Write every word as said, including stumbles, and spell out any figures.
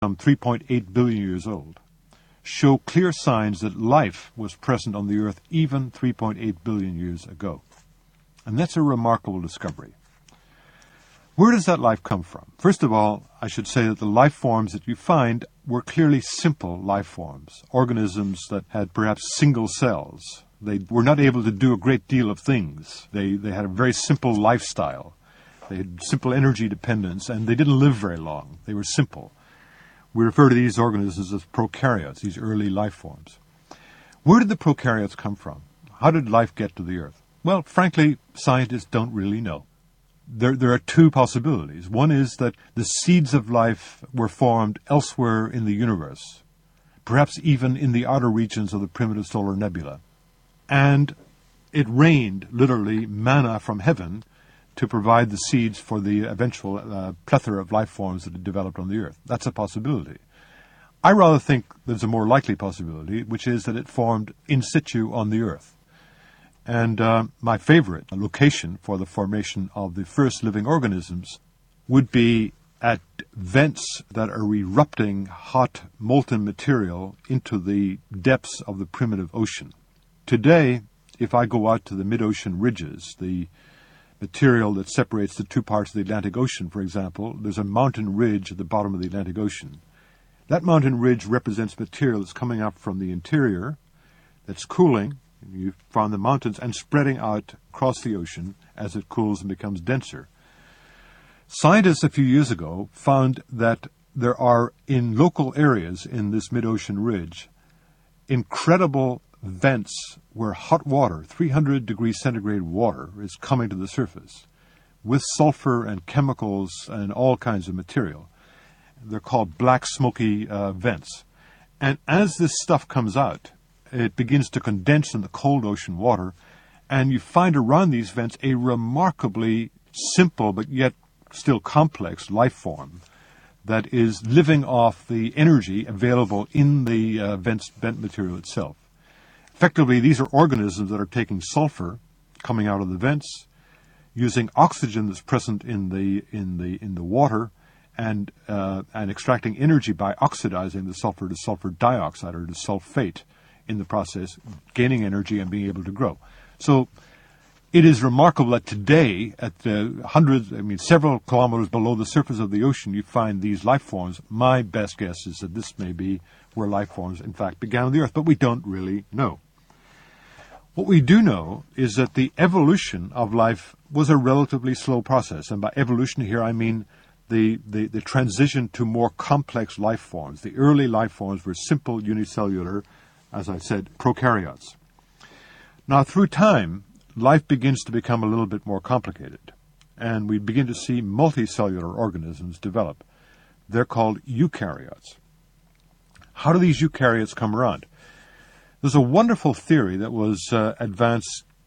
some three point eight billion years old, show clear signs that life was present on the Earth even three point eight billion years ago. And that's a remarkable discovery. Where does that life come from? First of all, I should say that the life forms that you find were clearly simple life forms, organisms that had perhaps single cells. They were not able to do a great deal of things. They, they had a very simple lifestyle. They had simple energy dependence, and they didn't live very long. They were simple. We refer to these organisms as prokaryotes, these early life forms. Where did the prokaryotes come from? How did life get to the Earth? Well, frankly, scientists don't really know. There, there are two possibilities. One is that the seeds of life were formed elsewhere in the universe, perhaps even in the outer regions of the primitive solar nebula. And it rained, literally, manna from heaven to provide the seeds for the eventual uh, plethora of life forms that had developed on the Earth. That's a possibility. I rather think there's a more likely possibility, which is that it formed in situ on the Earth. And uh, my favorite location for the formation of the first living organisms would be at vents that are erupting hot molten material into the depths of the primitive ocean. Today, if I go out to the mid-ocean ridges, the material that separates the two parts of the Atlantic Ocean, for example, there's a mountain ridge at the bottom of the Atlantic Ocean. That mountain ridge represents material that's coming up from the interior, that's cooling. You find the mountains and spreading out across the ocean as it cools and becomes denser. Scientists a few years ago found that there are, in local areas in this mid-ocean ridge, incredible vents where hot water, three hundred degrees centigrade water, is coming to the surface with sulfur and chemicals and all kinds of material. They're called black smoky uh, vents. And as this stuff comes out, it begins to condense in the cold ocean water, and you find around these vents a remarkably simple but yet still complex life form that is living off the energy available in the uh, vents, vent material itself. Effectively, these are organisms that are taking sulfur coming out of the vents, using oxygen that's present in the in the in the water, and uh, and extracting energy by oxidizing the sulfur to sulfur dioxide or to sulfate in the process, gaining energy and being able to grow. So it is remarkable that today, at uh, hundreds, I mean, several kilometers below the surface of the ocean, you find these life forms. My best guess is that this may be where life forms, in fact, began on the Earth, but we don't really know. What we do know is that the evolution of life was a relatively slow process. And by evolution here, I mean the, the, the transition to more complex life forms. The early life forms were simple unicellular, as I said, prokaryotes. Now, through time, life begins to become a little bit more complicated, and we begin to see multicellular organisms develop. They're called eukaryotes. How do these eukaryotes come around? There's a wonderful theory that was uh, advanced